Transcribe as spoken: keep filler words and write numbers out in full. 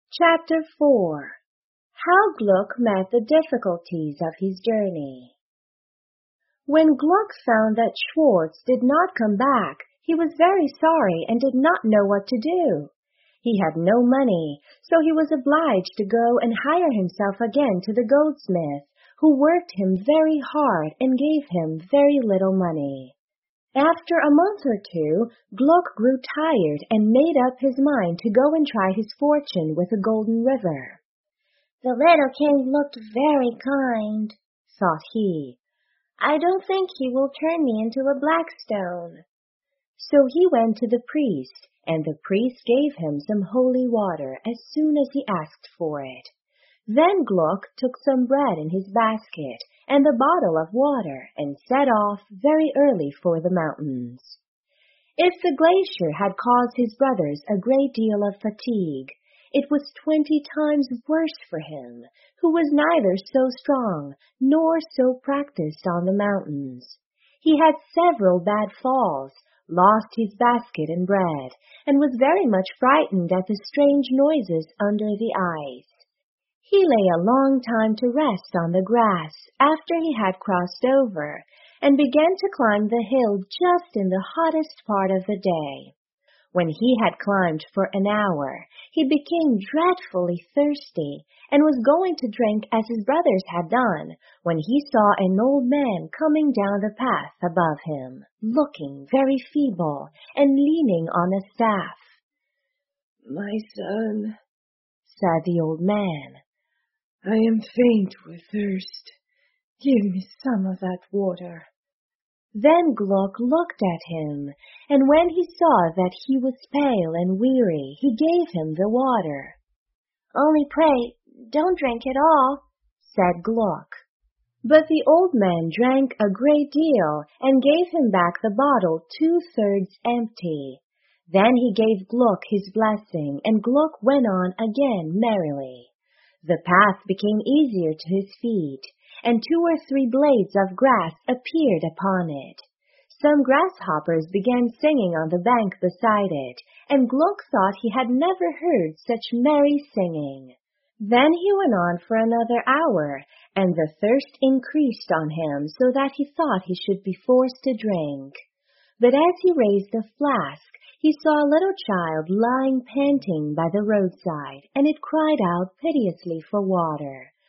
Chapter four. How Gluck Met the Difficulties of His Journey. When Gluck found that Schwartz did not come back, he was very sorry and did not know what to do. He had no money, so he was obliged to go and hire himself again to the goldsmith, who worked him very hard and gave him very little money. After a month or two, Gluck grew tired and made up his mind to go and try his fortune with the Golden River. The little king looked very kind, thought he. I don't think he will turn me into a Blackstone. So he went to the priest, and the priest gave him some holy water as soon as he asked for it. Then Gluck took some bread in his basket and a bottle of water and set off very early for the mountains. If the glacier had caused his brothers a great deal of fatigue, it was twenty times worse for him, who was neither so strong nor so practiced on the mountains. He had several bad falls, lost his basket and bread, and was very much frightened at the strange noises under the ice. He lay a long time to rest on the grass after he had crossed over, and began to climb the hill just in the hottest part of the day. When he had climbed for an hour, he became dreadfully thirsty, and was going to drink as his brothers had done, when he saw an old man coming down the path above him, looking very feeble, and leaning on a staff. "My son," said the old man, "I am faint with thirst. Give me some of that water." Then Gluck looked at him, and when he saw that he was pale and weary, he gave him the water. "Only pray, don't drink it all," said Gluck. But the old man drank a great deal, and gave him back the bottle two-thirds empty. Then he gave Gluck his blessing, and Gluck went on again merrily. The path became easier to his feet, and two or three blades of grass appeared upon it. Some grasshoppers began singing on the bank beside it, and Gluck thought he had never heard such merry singing. Then he went on for another hour, and the thirst increased on him so that he thought he should be forced to drink. But as he raised the flask, he saw a little child lying panting by the roadside, and it cried out piteously for water.